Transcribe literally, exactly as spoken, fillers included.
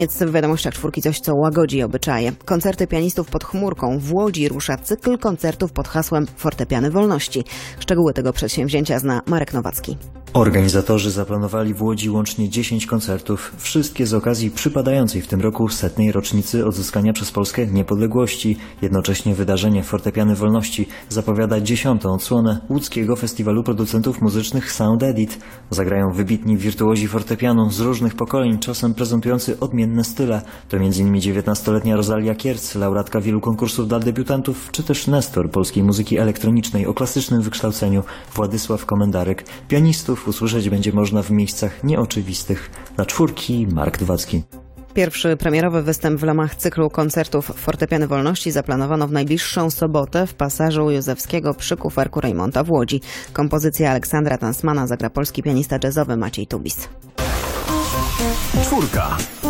Jest w wiadomościach czwórki coś, co łagodzi obyczaje. Koncerty pianistów pod chmurką. W Łodzi rusza cykl koncertów pod hasłem Fortepiany Wolności. Szczegóły tego przedsięwzięcia zna Marek Nowacki. Organizatorzy zaplanowali w Łodzi łącznie dziesięć koncertów, wszystkie z okazji przypadającej w tym roku setnej rocznicy odzyskania przez Polskę niepodległości. Jednocześnie wydarzenie Fortepiany Wolności zapowiada dziesiątą odsłonę łódzkiego festiwalu producentów muzycznych Sound Edit. Zagrają wybitni wirtuozi fortepianu z różnych pokoleń, czasem prezentujący odmienne style. To między innymi dziewiętnastoletnia Rosalia Kierc, laureatka wielu konkursów dla debiutantów, czy też nestor polskiej muzyki elektronicznej o klasycznym wykształceniu Władysław Komendarek. Pianistów usłyszeć będzie można w miejscach nieoczywistych. Dla czwórki Marek Nowacki. Pierwszy premierowy występ w ramach cyklu koncertów Fortepiany Wolności zaplanowano w najbliższą sobotę w Pasażu Józefskiego przy Kuferku Rejmonta w Łodzi. Kompozycja Aleksandra Tansmana zagra polski pianista jazzowy Maciej Tubis. Czwórka.